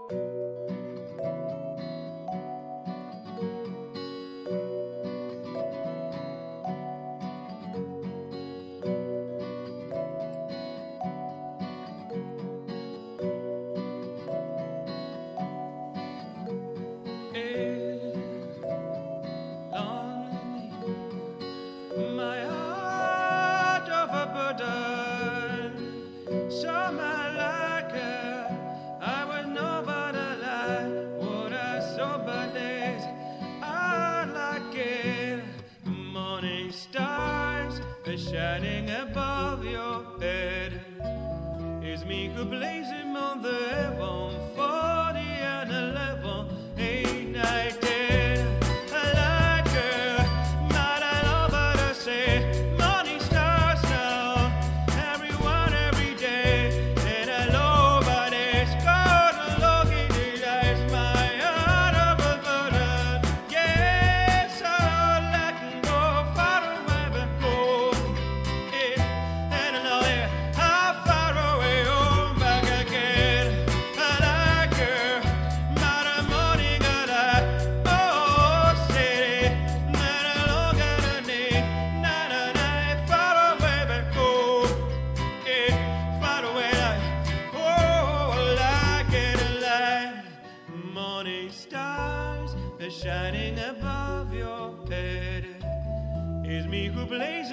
My heart overburdened, so malaka, I was nobody like what I saw, but days I like it. Morning stars are shining above your head. It's me who blazing on the heaven, 40 and 11, 8, 9, 10. Stars are shining above your head. It's me who blazes